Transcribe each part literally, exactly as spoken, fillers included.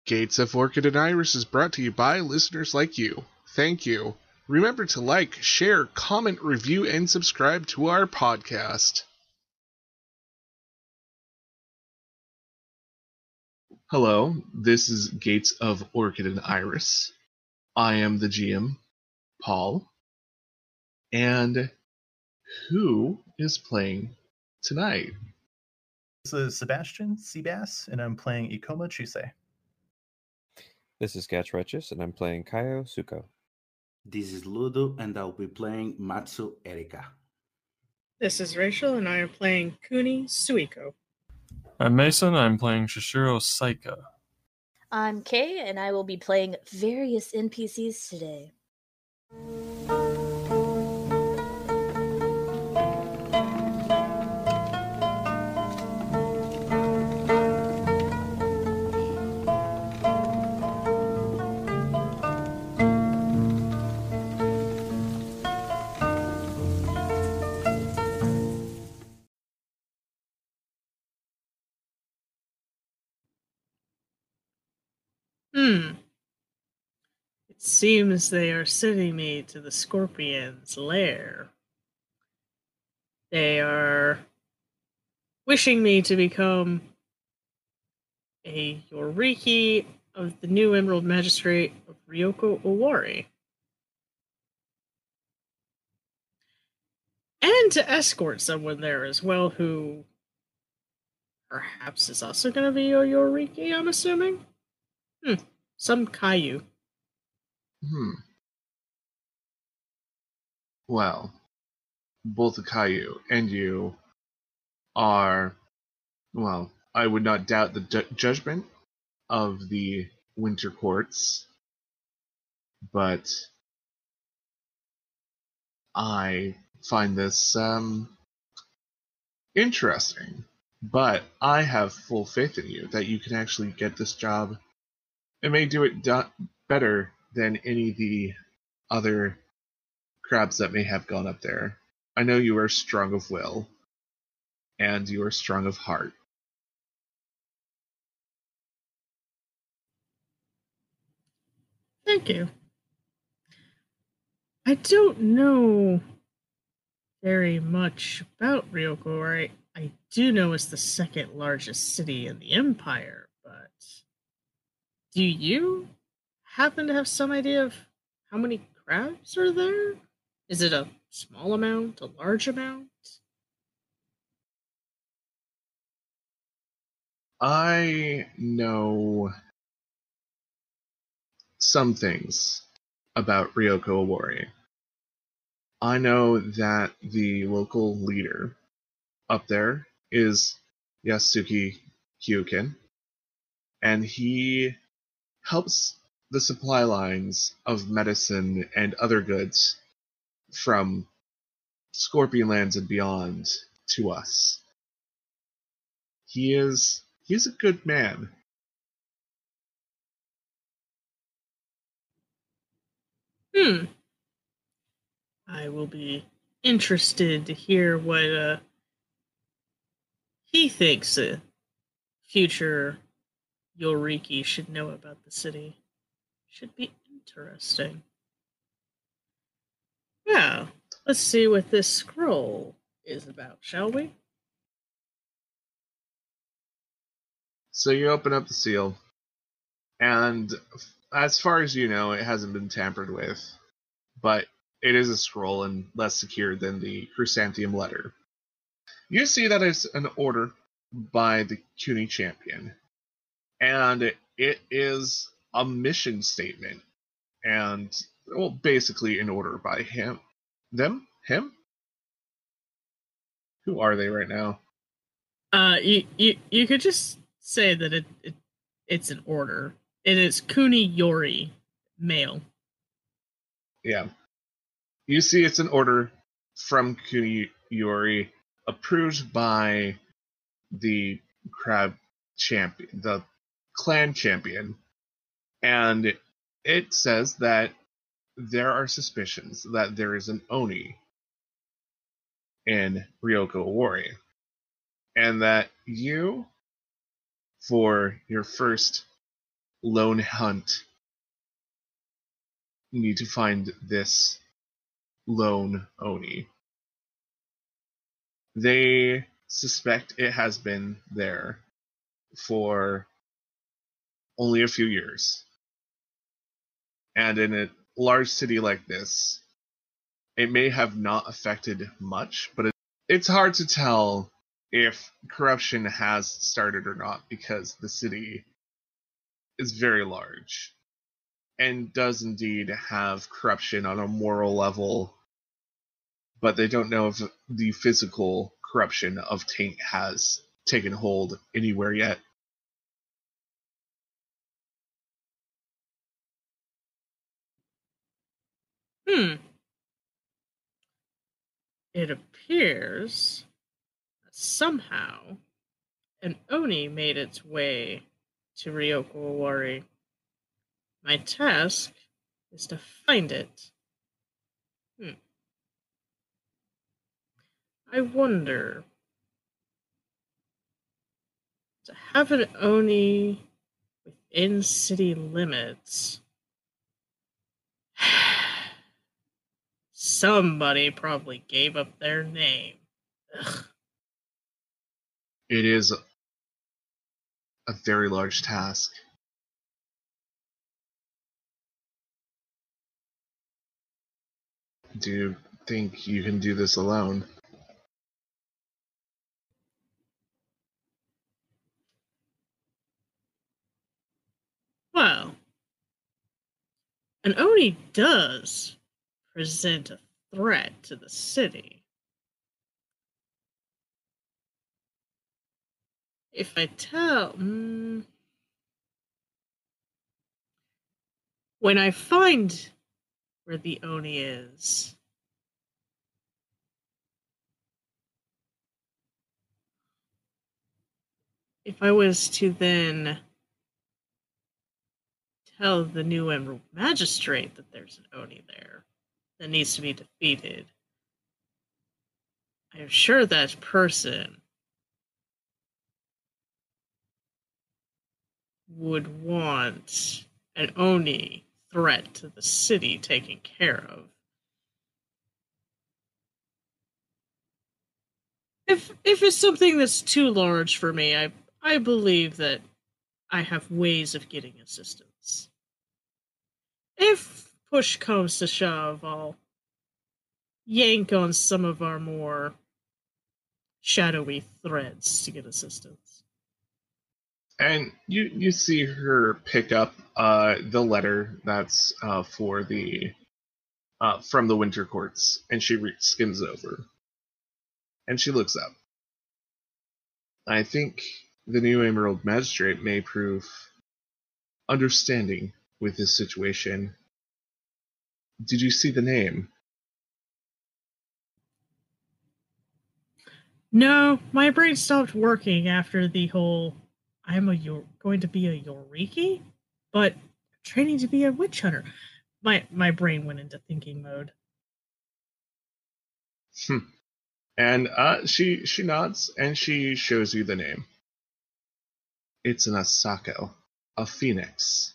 Gates of Orchid and Iris is brought to you by listeners like you. Thank you. Remember to like, share, comment, review, and subscribe to our podcast. Hello, this is Gates of Orchid and Iris. I am the G M, Paul. And who is playing tonight? This is Sebastian Seabass, and I'm playing Ikoma Chusei. This is Gatch Retches, and I'm playing Kaio Suko. This is Ludo, and I'll be playing Matsu Erika. This is Rachel, and I am playing Kuni Suiko. I'm Mason, I'm playing Shishiro Saika. I'm Kay, and I will be playing various N P Cs today. Hmm. It seems they are sending me to the Scorpion's lair. They are wishing me to become a Yoriki of the new Emerald Magistrate of Ryoko Owari. And to escort someone there as well who perhaps is also going to be a Yoriki, I'm assuming? Hmm. Some Caillou. Hmm. Well, both the Caillou and you are, well, I would not doubt the ju- judgment of the Winter Courts, but I find this um, interesting. But I have full faith in you that you can actually get this job and may do it do- better than any of the other crabs that may have gone up there. I know you are strong of will, and you are strong of heart. Thank you. I don't know very much about Ryoko. Right? I do know it's the second largest city in the Empire, but do you happen to have some idea of how many crabs are there? Is it a small amount, a large amount? I know some things about Ryoko Owari. I know that the local leader up there is Yasuki Hyukin, and he helps the supply lines of medicine and other goods from Scorpion Lands and beyond to us. He is he's a good man. Hmm. I will be interested to hear what uh, he thinks a future Yoriki should know about the city. Should be interesting. Yeah, let's see what this scroll is about, shall we? So you open up the seal, and as far as you know, it hasn't been tampered with, but it is a scroll and less secure than the Chrysanthemum letter. You see that it's an order by the CUNY champion, and it is a mission statement, and, well, basically an order by him. Them? Him? Who are they right now? Uh, you, you, you could just say that it, it it's an order. It is Kuni Yori, male. Yeah. You see it's an order from Kuni Yori, approved by the crab champion, the clan champion, and it says that there are suspicions that there is an Oni in Ryoko Owari, and that you, for your first lone hunt need to find this lone Oni. They suspect it has been there for only a few years. And in a large city like this, it may have not affected much, but it, it's hard to tell if corruption has started or not because the city is very large and does indeed have corruption on a moral level, but they don't know if the physical corruption of Taint has taken hold anywhere yet. Hmm. It appears that somehow an Oni made its way to Ryoko Owari. My task is to find it. Hmm. I wonder, to have an Oni within city limits, somebody probably gave up their name. Ugh. It is a very large task. Do you think you can do this alone? Well, an Oni does present a threat to the city. If I tell... Mm, when I find where the Oni is, if I was to then tell the new Emerald Magistrate that there's an Oni there that needs to be defeated, I am sure that person would want an Oni threat to the city taken care of. If if it's something that's too large for me, I I believe that I have ways of getting assistance. If push comes to shove, I'll yank on some of our more shadowy threads to get assistance. And you you see her pick up uh, the letter that's uh, for the uh, from the Winter Courts, and she re- skims over, and she looks up. I think the new Emerald Magistrate may prove understanding with this situation. Did you see the name? No, my brain stopped working after the whole I'm a Yor- going to be a Yoriki, but training to be a witch hunter. My my brain went into thinking mode. Hmm. And uh, she she nods and she shows you the name. It's an Asako, a phoenix.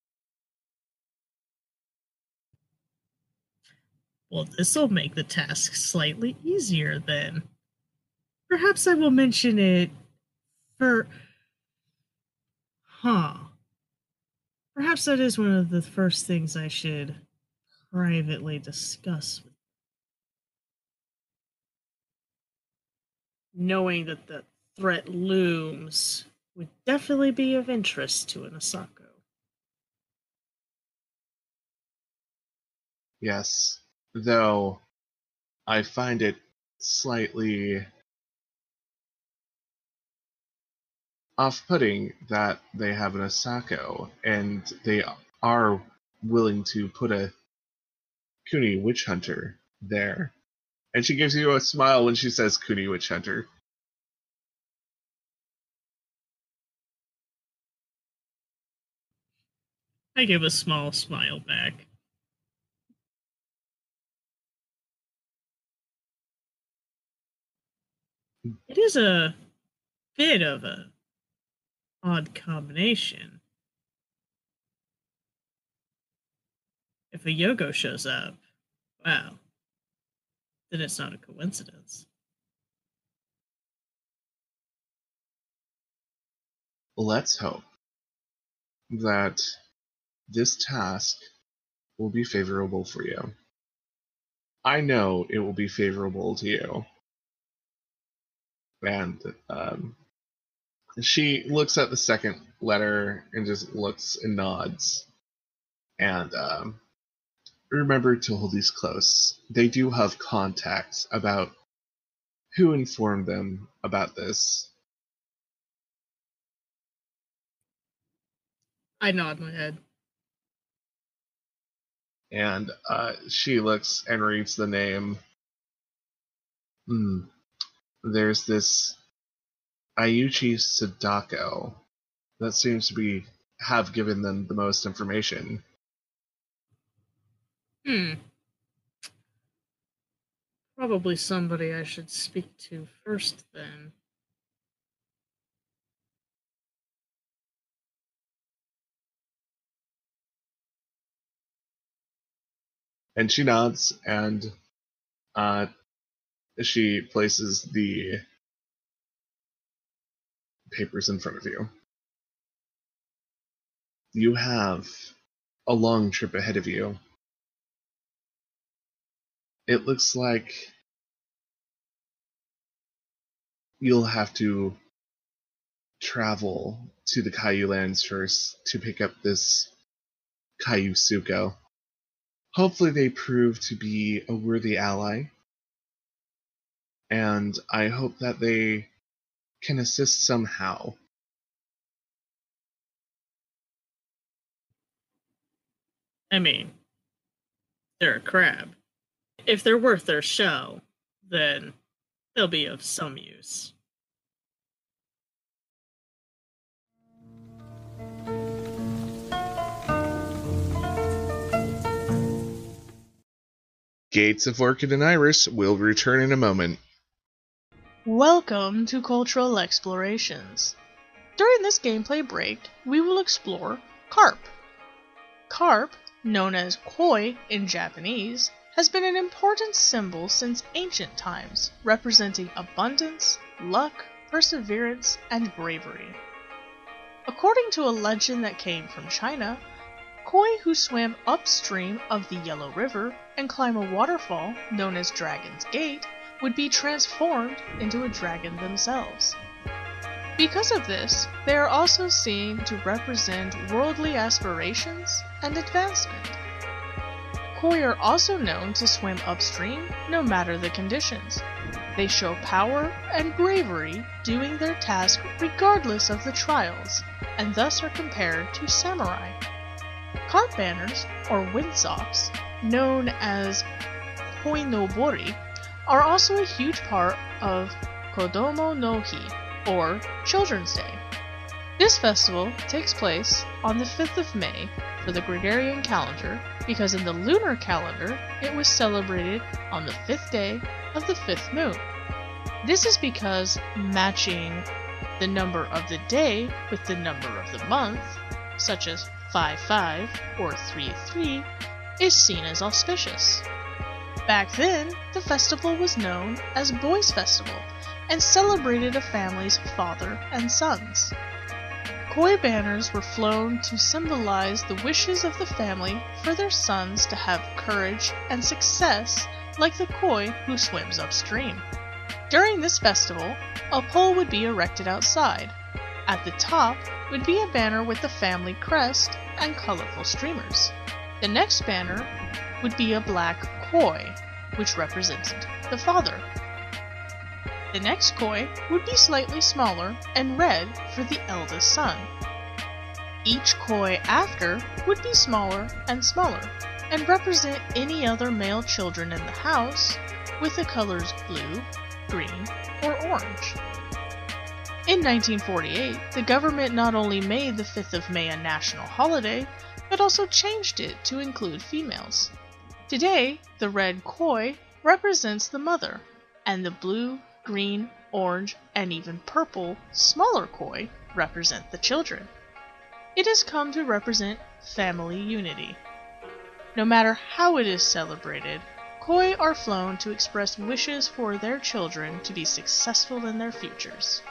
Well, this'll make the task slightly easier then. Perhaps I will mention it for... Huh. Perhaps that is one of the first things I should privately discuss with, knowing that the threat looms would definitely be of interest to an Asako. Yes, though I find it slightly off-putting that they have an Asako and they are willing to put a Kuni witch hunter there. And she gives you a smile when she says Kuni witch hunter. I give a small smile back. It is a bit of a odd combination. If a Yogo shows up, wow, then it's not a coincidence. Let's hope that this task will be favorable for you. I know it will be favorable to you. And um, she looks at the second letter and just looks and nods. And um, remember to hold these close. They do have contacts about who informed them about this. I nod my head. And uh, she looks and reads the name. Hmm. There's this Ayuchi Sadako that seems to be have given them the most information. Hmm. Probably somebody I should speak to first, then. And she nods, and uh, she places the papers in front of you. You have a long trip ahead of you. It looks like you'll have to travel to the Kaiju lands first to pick up this Kaiju Suko. Hopefully they prove to be a worthy ally, and I hope that they can assist somehow. I mean, they're a crab. If they're worth their shell, then they'll be of some use. Gates of Orchid and Iris will return in a moment. Welcome to Cultural Explorations. During this gameplay break, we will explore carp. Carp, known as koi in Japanese, has been an important symbol since ancient times, representing abundance, luck, perseverance, and bravery. According to a legend that came from China, koi who swam upstream of the Yellow River and climb a waterfall known as Dragon's Gate would be transformed into a dragon themselves. Because of this, they are also seen to represent worldly aspirations and advancement. Koi are also known to swim upstream no matter the conditions. They show power and bravery doing their task regardless of the trials, and thus are compared to samurai. Carp banners, or windsocks, known as koinobori, are also a huge part of Kodomo no Hi, or Children's Day. This festival takes place on the fifth of May for the Gregorian calendar, because in the lunar calendar it was celebrated on the fifth day of the fifth moon. This is because matching the number of the day with the number of the month, such as five five or three three, is seen as auspicious. Back then, the festival was known as Boys' Festival and celebrated a family's father and sons. Koi banners were flown to symbolize the wishes of the family for their sons to have courage and success like the koi who swims upstream. During this festival, a pole would be erected outside. At the top would be a banner with the family crest and colorful streamers. The next banner would be a black koi, which represented the father. The next koi would be slightly smaller and red for the eldest son. Each koi after would be smaller and smaller, and represent any other male children in the house with the colors blue, green, or orange. In nineteen forty-eight, the government not only made the fifth of May a national holiday, but also changed it to include females. Today, the red koi represents the mother, and the blue, green, orange, and even purple, smaller koi represent the children. It has come to represent family unity. No matter how it is celebrated, koi are flown to express wishes for their children to be successful in their futures.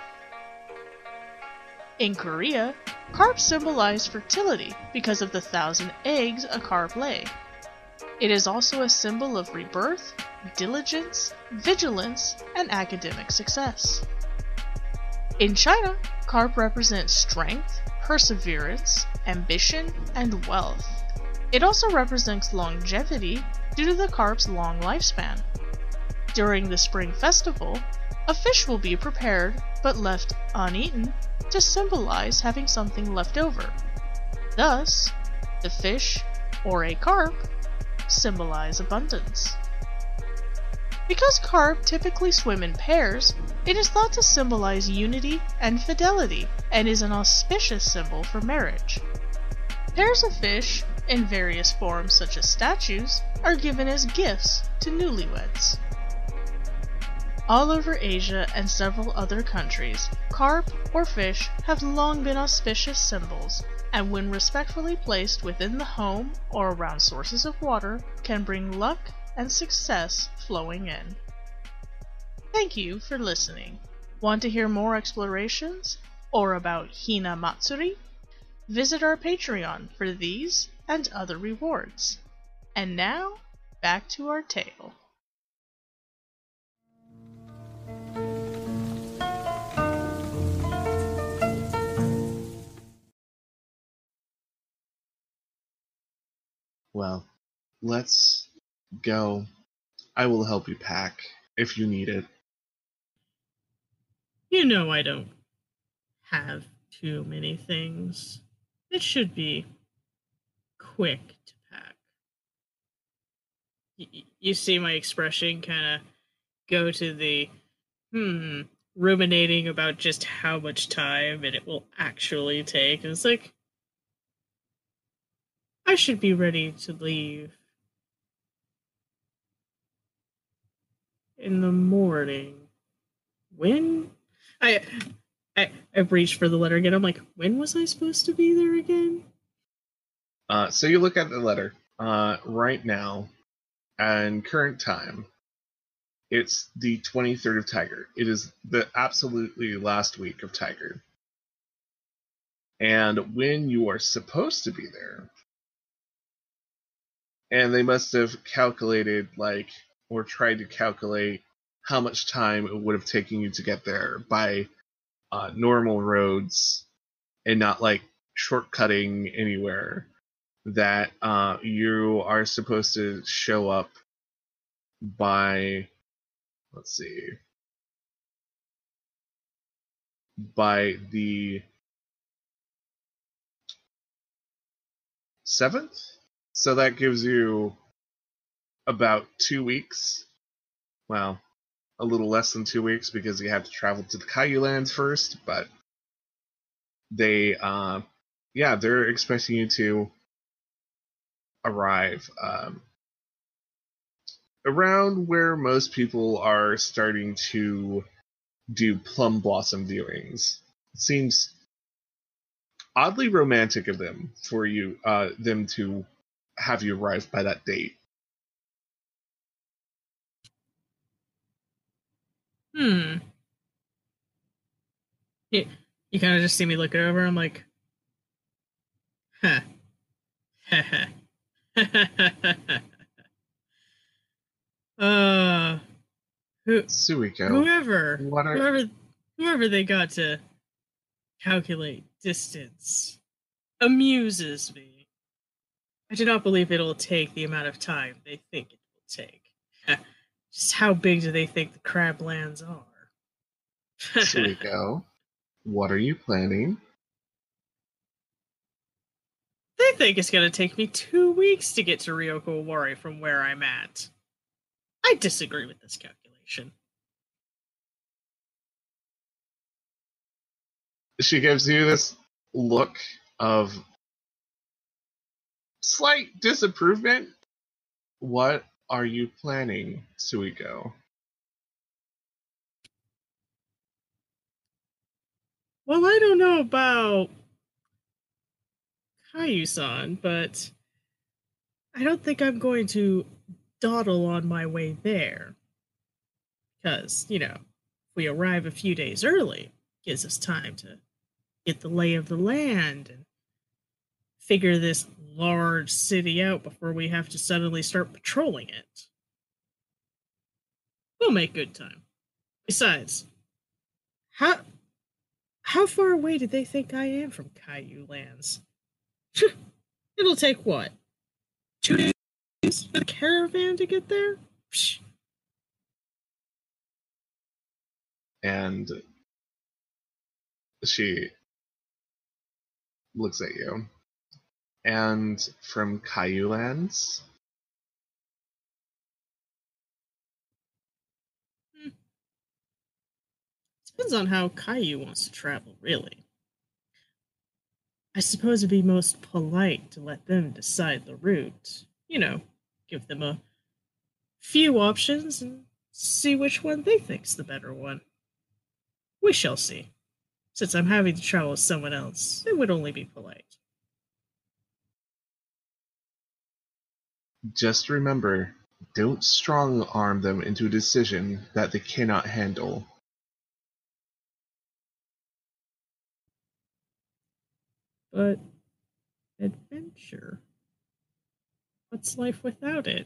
In Korea, carp symbolize fertility because of the thousand eggs a carp lay. It is also a symbol of rebirth, diligence, vigilance, and academic success. In China, carp represents strength, perseverance, ambition, and wealth. It also represents longevity due to the carp's long lifespan. During the Spring Festival, a fish will be prepared but left uneaten to symbolize having something left over. Thus, the fish, or a carp, symbolize abundance. Because carp typically swim in pairs, it is thought to symbolize unity and fidelity, and is an auspicious symbol for marriage. Pairs of fish, in various forms such as statues, are given as gifts to newlyweds. All over Asia and several other countries, carp or fish have long been auspicious symbols, and when respectfully placed within the home or around sources of water, can bring luck and success flowing in. Thank you for listening. Want to hear more explorations or about Hina Matsuri? Visit our Patreon for these and other rewards. And now, back to our tale. Well, let's go. I will help you pack if you need it. You know I don't have too many things. It should be quick to pack. Y- you see my expression kind of go to the, hmm, ruminating about just how much time and it will actually take. And it's like, I should be ready to leave in the morning. When? I, I, I reached for the letter again. I'm like, when was I supposed to be there again? Uh, so you look at the letter uh, right now, and current time. It's the twenty-third of Tiger. It is the absolutely last week of Tiger. And when you are supposed to be there, and they must have calculated, like, or tried to calculate how much time it would have taken you to get there by uh, normal roads and not, like, shortcutting anywhere, that uh, you are supposed to show up by, let's see, by the seventh? So that gives you about two weeks. Well, a little less than two weeks because you have to travel to the Caillou Lands first, but they, uh, yeah, they're expecting you to arrive um, around where most people are starting to do plum blossom viewings. It seems oddly romantic of them for you, uh, them to have you arrive by that date. Hmm. You, you kind of just see me look it over. I'm like, huh. uh, who, Suiko, whoever, what are- whoever, whoever they got to calculate distance amuses me. I do not believe it'll take the amount of time they think it will take. Just how big do they think the crablands are? Suiko, what are you planning? They think it's going to take me two weeks to get to Ryoko Owari from where I'm at. I disagree with this calculation. She gives you this look of slight disapproval. What are you planning, Suiko? Well, I don't know about Caillou-san, but I don't think I'm going to dawdle on my way there. Because, you know, if we arrive a few days early, it gives us time to get the lay of the land and figure this large city out before we have to suddenly start patrolling it. We'll make good time. Besides, how how far away do they think I am from Caillou lands? It'll take what? Two days for the caravan to get there? Psh. And she looks at you. And from Caillou lands? Hmm. Depends on how Caillou wants to travel, really. I suppose it'd be most polite to let them decide the route. You know, give them a few options and see which one they think's the better one. We shall see. Since I'm having to travel with someone else, it would only be polite. Just remember, don't strong-arm them into a decision that they cannot handle. But adventure? What's life without it?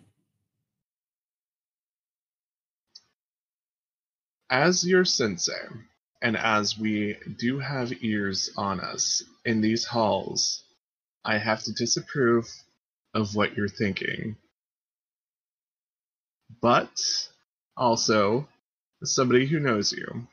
As your sensei, and as we do have ears on us in these halls, I have to disapprove of what you're thinking. But also, as somebody who knows you,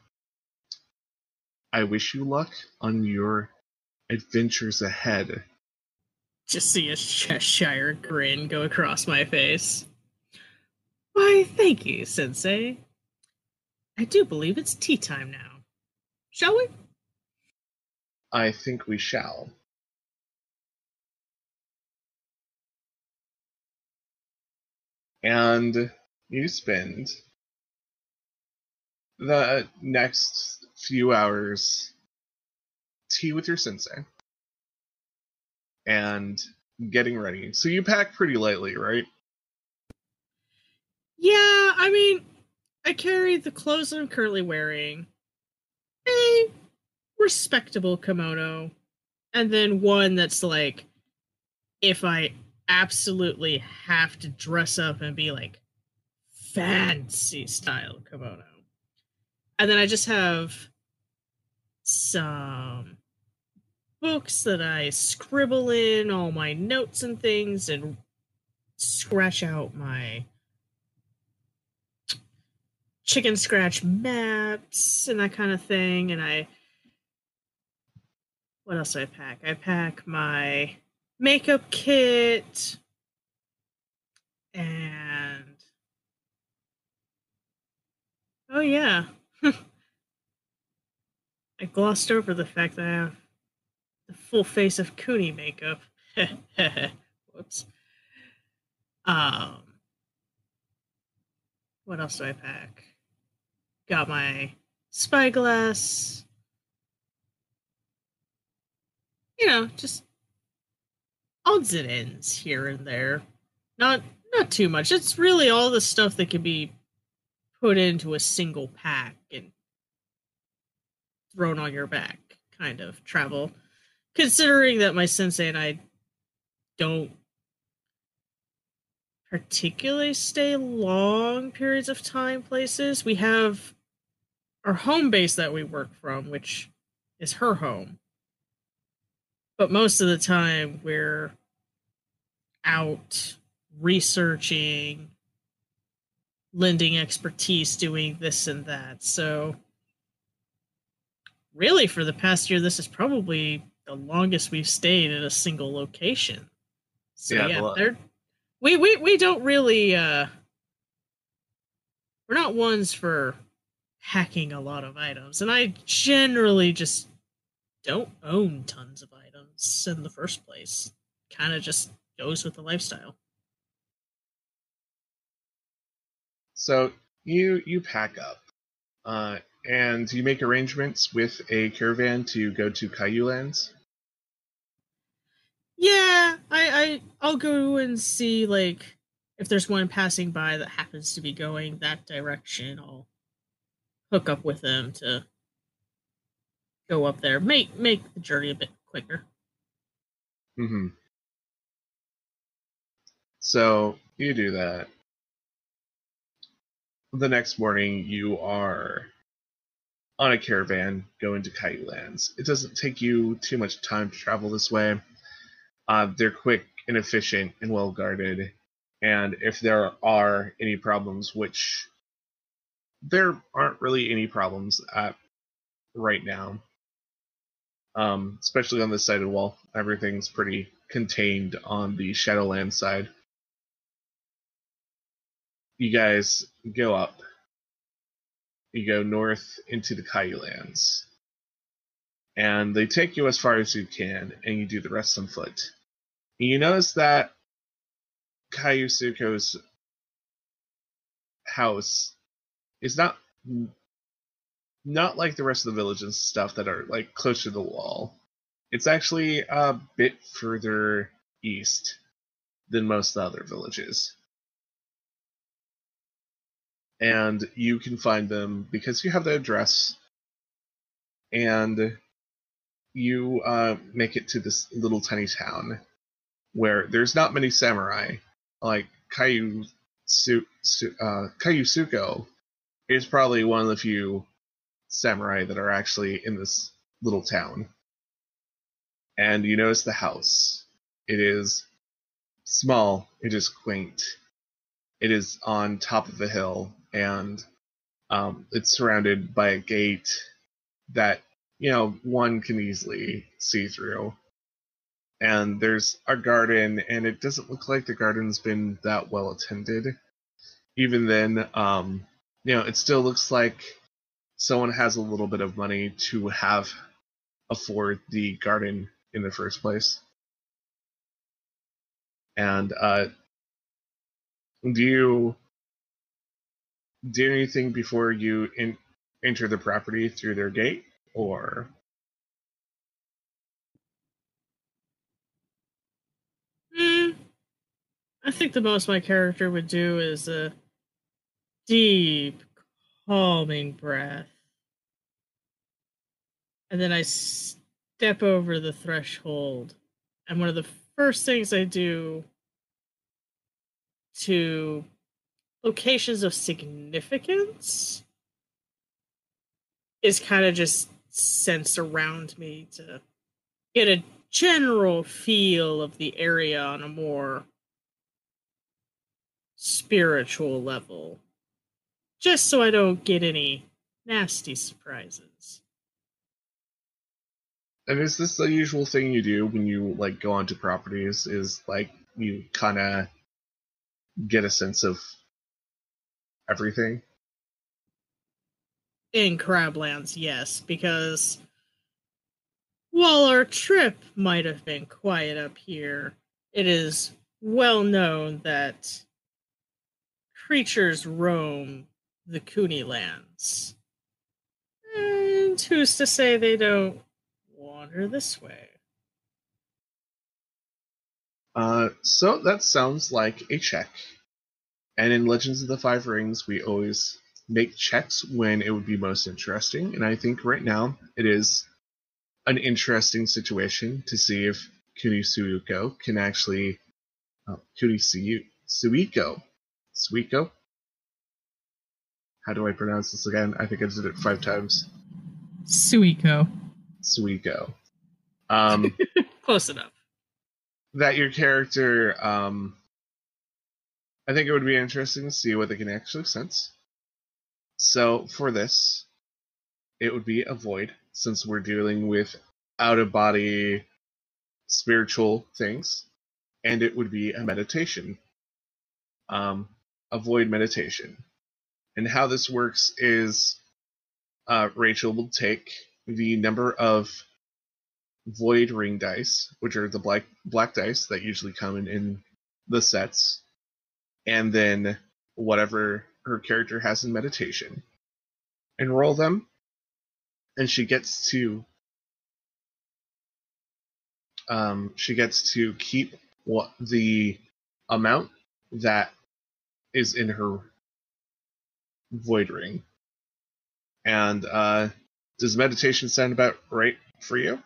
I wish you luck on your adventures ahead. Just see a Cheshire grin go across my face. Why, thank you, Sensei. I do believe it's tea time now. Shall we? I think we shall. And you spend the next few hours tea with your sensei and getting ready. So you pack pretty lightly, right? Yeah, I mean, I carry the clothes I'm currently wearing, a respectable kimono, and then one that's like, if I absolutely have to dress up and be like fancy style kimono. And then I just have some books that I scribble in all my notes and things and scratch out my chicken scratch maps and that kind of thing. And I, what else do I pack? I pack my makeup kit and, oh yeah, I glossed over the fact that I have the full face of Kuni makeup. Whoops. Um, what else do I pack? Got my spyglass. You know, just odds and ends here and there. Not not too much. It's really all the stuff that can be put into a single pack and thrown on your back kind of travel. Considering that my sensei and I don't particularly stay long periods of time places, we have our home base that we work from, which is her home. But most of the time we're out researching, lending expertise, doing this and that. So really for the past year, this is probably the longest we've stayed at a single location. So Yeah, yeah, the- they're, we, we, we don't really, uh, we're not ones for hacking a lot of items. And I generally just don't own tons of items in the first place. Kind of just goes with the lifestyle. So you you pack up, uh, and you make arrangements with a caravan to go to Caillou lands. Yeah, I, I I'll go and see like if there's one passing by that happens to be going that direction. I'll hook up with them to go up there. Make make the journey a bit quicker. Mm-hmm. So you do that. The next morning, you are on a caravan going to Caillou Lands. It doesn't take you too much time to travel this way. Uh, they're quick and efficient and well guarded. And if there are any problems, which there aren't really any problems at right now, um, especially on this side of the wall, everything's pretty contained on the Shadowlands side. You guys go up. You go north into the Caillou Lands. And they take you as far as you can, and you do the rest on foot. And you notice that Caillou Suko's house is not not like the rest of the villages and stuff that are like close to the wall. It's actually a bit further east than most of the other villages. And you can find them because you have the address, and you uh, make it to this little tiny town where there's not many samurai. Like Caillou Su- Su- uh, Caillou Suko is probably one of the few samurai that are actually in this little town. And you notice the house. It is small. It is quaint. It is on top of a hill, and um, it's surrounded by a gate that, you know, one can easily see through. And there's a garden, and it doesn't look like the garden's been that well attended. Even then, um, you know, it still looks like someone has a little bit of money to have afford the garden in the first place. And uh, do you do anything before you in, enter the property through their gate, or? Hmm. I think the most my character would do is a deep, calming breath. And then I step over the threshold. And one of the first things I do to locations of significance is kind of just sense around me to get a general feel of the area on a more spiritual level, just so I don't get any nasty surprises. And is this the usual thing you do when you like go onto properties? Is like you kind of get a sense of everything? In Crablands, yes, because while our trip might have been quiet up here, it is well known that creatures roam the Cooney lands. And who's to say they don't wander this way? Uh, so that sounds like a check. And in Legends of the Five Rings, we always make checks when it would be most interesting. And I think right now it is an interesting situation to see if Kuni Suiko can actually... Oh, Kuni Suiko. Suiko? How do I pronounce this again? I think I did it five times. Suiko. Suiko. Um, Close enough. That your character... Um, I think it would be interesting to see what they can actually sense. So for this, it would be a void, since we're dealing with out-of-body spiritual things, and it would be a meditation. Um, a void meditation. And how this works is uh, Rachel will take the number of void ring dice, which are the black black dice that usually come in, in the sets, and then whatever her character has in meditation, and roll them, and she gets to um, she gets to keep what the amount that is in her void ring. And uh, does meditation sound about right for you?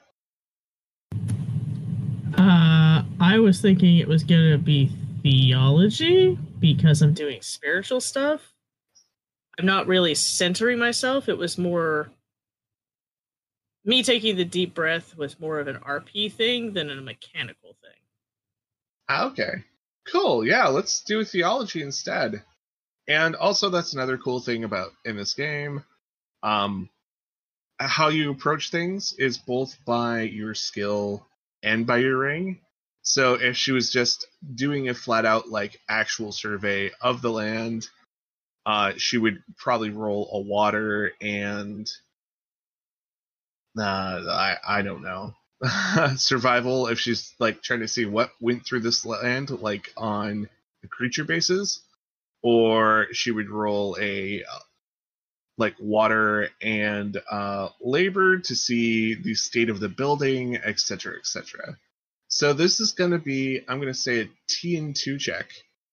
Uh, I was thinking it was gonna be theology because I'm doing spiritual stuff. I'm not really centering myself. It was more me taking the deep breath was more of an R P thing than a mechanical thing. Okay, cool. Yeah, let's do theology instead. And also, that's another cool thing about in this game. Um, how you approach things is both by your skill and by your ring. So if she was just doing a flat out like actual survey of the land, uh, she would probably roll a water and uh, I I don't know survival if she's like trying to see what went through this land like on a creature basis, or she would roll a like water and uh, labor to see the state of the building, et cetera, et cetera. So this is going to be, I'm going to say a T N two check.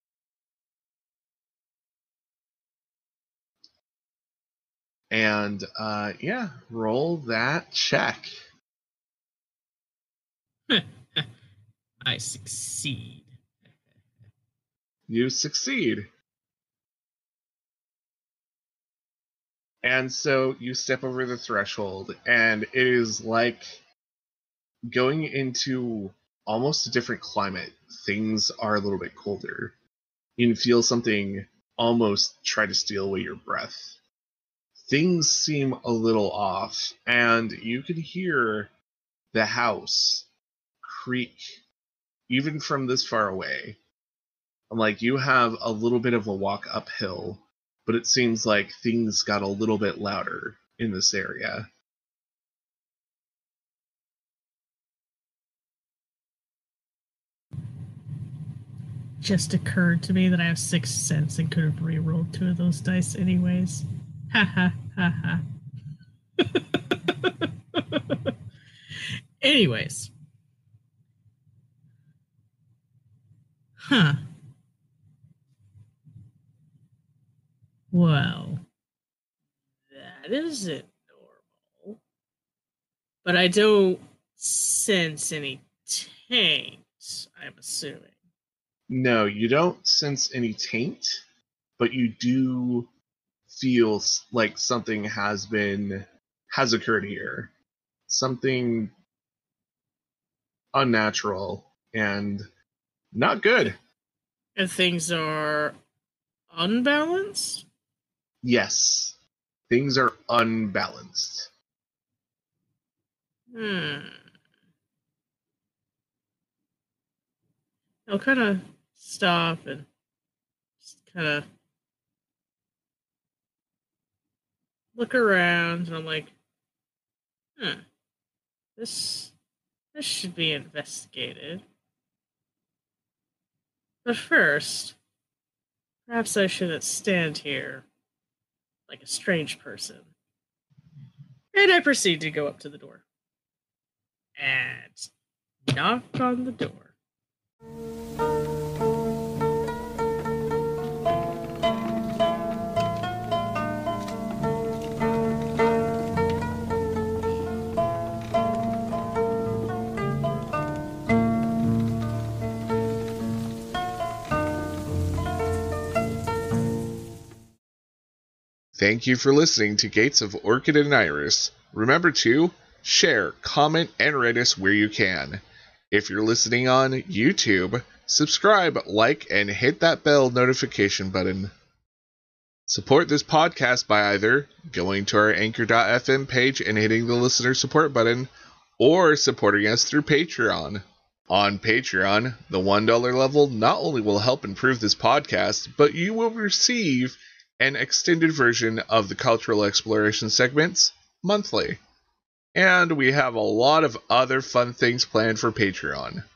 And uh, yeah, roll that check. I succeed. You succeed. And so you step over the threshold, and it is like going into almost a different climate. Things are a little bit colder. You can feel something almost try to steal away your breath. Things seem a little off, and you can hear the house creak even from this far away. Like you have a little bit of a walk uphill, but it seems like things got a little bit louder in this area. Just occurred to me that I have sixth sense and could have re-rolled two of those dice anyways. Ha ha ha ha. Anyways. Huh. Well, that isn't normal. But I don't sense any taint, I'm assuming. No, you don't sense any taint, but you do feel like something has been, has occurred here. Something unnatural and not good. And things are unbalanced? Yes, things are unbalanced. Hmm. I'll kind of stop and just kind of look around, and I'm like, huh, this, this should be investigated. But first, perhaps I shouldn't stand here like a strange person. And I proceed to go up to the door and knock on the door. Thank you for listening to Gates of Orchid and Iris. Remember to share, comment, and rate us where you can. If you're listening on YouTube, subscribe, like, and hit that bell notification button. Support this podcast by either going to our anchor dot f m page and hitting the listener support button, or supporting us through Patreon. On Patreon, the one dollar level not only will help improve this podcast, but you will receive an extended version of the cultural exploration segments monthly. And we have a lot of other fun things planned for Patreon.